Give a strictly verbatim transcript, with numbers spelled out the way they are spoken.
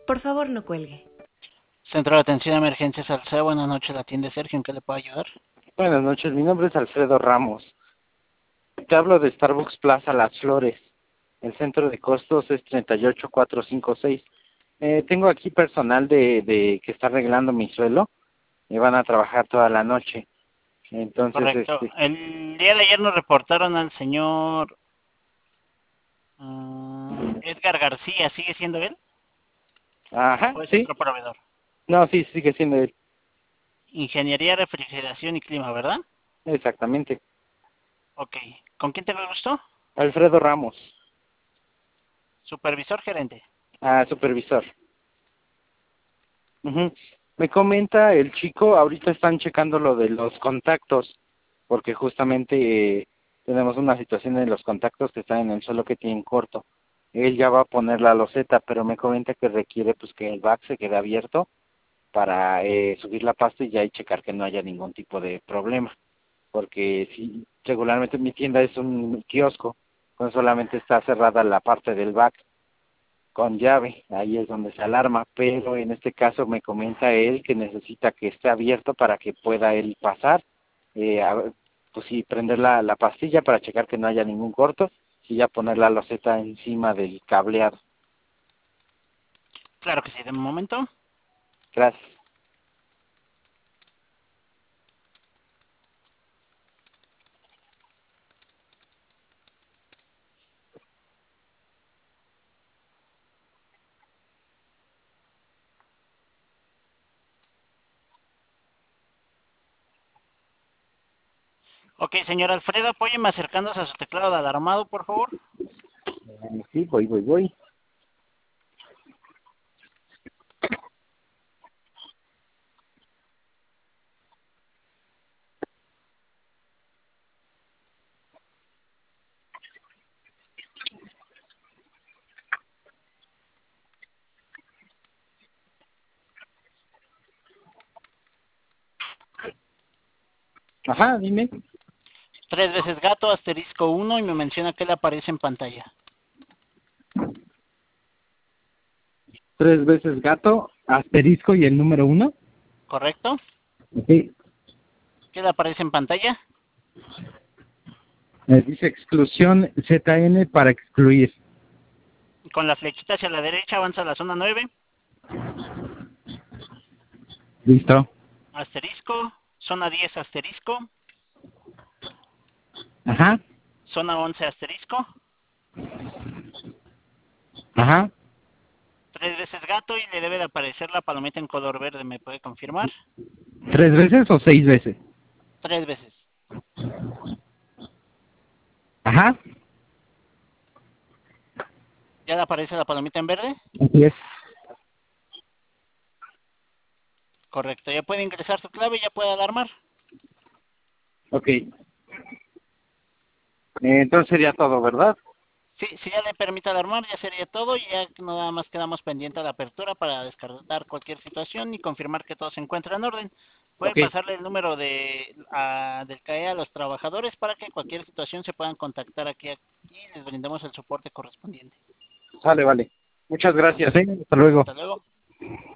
Por favor, no cuelgue. Centro de Atención a Emergencias Alcea, buenas noches, la atiende Sergio, ¿en qué le puedo ayudar? Buenas noches, mi nombre es Alfredo Ramos. Te hablo de Starbucks Plaza Las Flores. El centro de costos es treinta y ocho cuatrocientos cincuenta y seis. Eh, tengo aquí personal de, de que está arreglando mi suelo y van a trabajar toda la noche. Entonces, Correcto. este, El día de ayer nos reportaron al señor uh, Edgar García, ¿sigue siendo él? ajá, ¿O es sí, otro proveedor? no, sí, sigue siendo él, Ingeniería, Refrigeración y Clima, ¿verdad? exactamente. Ok. ¿Con quién tengo el gusto? Alfredo Ramos, Supervisor, gerente. ah, supervisor. Ujú. Me comenta el chico, ahorita están checando lo de los contactos, porque justamente eh, tenemos una situación en los contactos que están en el suelo que tienen corto. Él ya va a poner la loseta, pero me comenta que requiere pues que el back se quede abierto para eh, subir la pasta y ya y checar que no haya ningún tipo de problema, porque si regularmente mi tienda es un kiosco, pues solamente está cerrada la parte del back con llave, ahí es donde se alarma, pero en este caso me comenta él que necesita que esté abierto para que pueda él pasar, eh, a, pues sí, prender la, la pastilla para checar que no haya ningún corto y ya poner la loseta encima del cableado. Claro que sí, de un momento. Gracias. Ok, señor Alfredo, apóyeme acercándose a su teclado de alarmado, por favor. Eh, sí, voy, voy, voy. Ajá, dime. Tres veces gato, asterisco uno, y me menciona que le aparece en pantalla. Tres veces gato, asterisco y el número uno. ¿Correcto? Ok. ¿Qué le aparece en pantalla? Eh, dice exclusión Z N para excluir. Con la flechita hacia la derecha avanza a la zona nueve, Listo. asterisco, zona diez, asterisco, Ajá, zona once, asterisco, ajá. tres veces gato, y le debe de aparecer la palomita en color verde, ¿me puede confirmar? ¿Tres veces o seis veces? Tres veces. Ajá, ¿Ya le aparece la palomita en verde? así es. Correcto, ya puede ingresar su clave y ya puede alarmar. Ok. Eh, entonces sería todo, ¿verdad? Sí, si ya le permite alarmar, ya sería todo, y ya nada más quedamos pendiente a la apertura para descartar cualquier situación y confirmar que todo se encuentra en orden. Puede Ok, pasarle el número de a, del C A E a los trabajadores para que cualquier situación se puedan contactar aquí y les brindemos el soporte correspondiente. sale, vale. Muchas gracias, ¿eh? Hasta luego. Hasta luego.